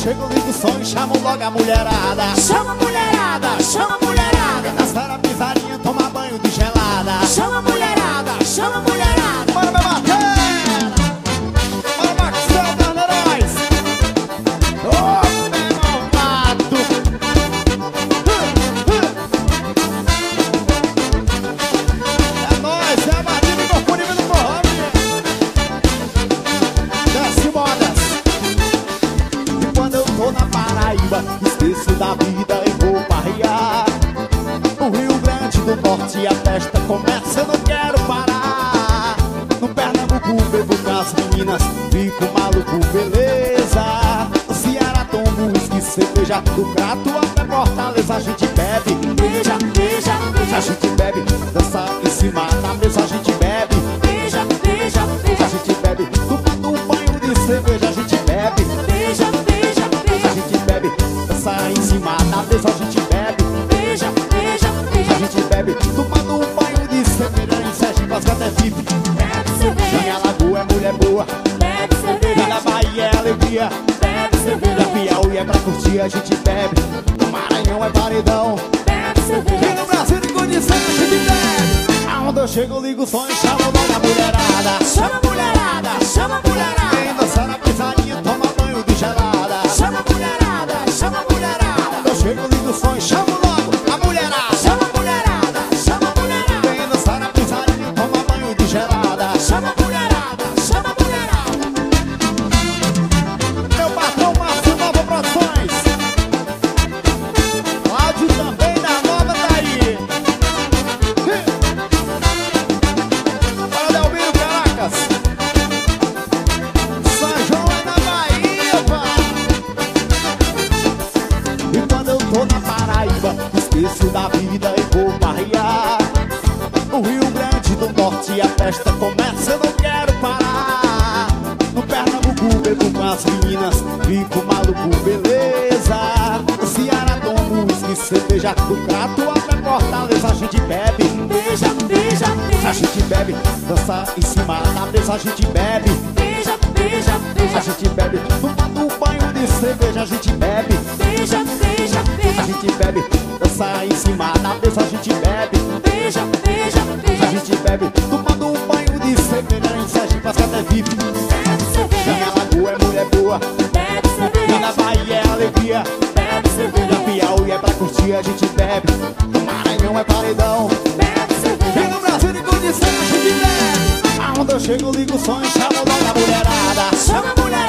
chego, ligo o som e chamo logo a mulherada. Chama a mulherada, chama a mulherada. Dançar a pisadinha, tomar banho de gelada. Chama a mulherada, chama a mulherada. Bora, meu batera! Bora, Maxwell Carneiros! Ô, meu malvado! É nóis, é a batida e corpo no forró, desce modas. E quando eu tô na Paraíba, esqueço da vida e vou parrear. No Rio Grande do Norte a festa começa, eu não quero parar. No Pernambuco bebo com as meninas, fico maluco, beleza. No Ceará tomo uísque, cerveja, do Crato até Fortaleza a gente bebe. Beija, beija, A beija. gente bebe, dança em cima da mesa a gente bebe. Beija, beija, A beija. gente bebe, tomando um banho de cerveja a gente bebe. Beija, beija, A beija. gente bebe, dança em cima da mesa a gente bebe. Beija, beija, A beija. gente bebe, tomando um banho de cerveja em Sergipe, as gatas é VIP. Bebe Na cerveja, minha lagoa é mulher boa, bebe e na cerveja. Bahia é alegria. Bebe Na cerveja, Piauí é pra curtir, a gente bebe. No Maranhão é paredão, bebe e cerveja. no Brasil de condição a gente bebe. Aonde eu chego, ligo o som e chamo logo a mulherada. Chama a mulherada, chama a Quem mulherada. dança na pisadinha, toma banho de gelada. Chama a mulherada, chama a mulherada. Aonde eu chego, ligo o som e chamo logo a mulherada. Chama a mulherada, chama a mulherada. Quem dança na pisadinha, toma banho de gelada. Chama a mulherada, chama a mulherada. Meu patrão Márcio Nova Produções, Cláudio também da Nova tá aí. Para Delmiro Caracas, São João é na Bahia, pá. E quando eu tô na Paraíba, esqueço da vida e vou parrear. No Rio Grande do Norte a festa começa, eu não quero parar. No Pernambuco bebo com as meninas, fico maluco, beleza. No Ceará tomo uísque, cerveja, do Crato até Fortaleza a gente bebe. Beija, beija, A beija. gente bebe, dança em cima da mesa a gente bebe. Beija, beija, A beija. gente bebe, tomando um banho de cerveja a gente bebe. Beija, beija, A beija. gente bebe, dança em cima da mesa a gente bebe. Beija, beija, A beija. gente bebe, tomando um banho de cerveja em Sergipe, as gatas é VIP. Bebe Na minha cerveja, lagoa é mulher boa, bebe e na cerveja. Bahia é alegria. Bebe Na cerveja, Piauí é pra curtir, a gente bebe. No Maranhão é paredão, bebe e cerveja. no Brasil de condição a gente bebe. Aonde eu chego, ligo o som e chamo logo a mulherada. Chama a mulherada.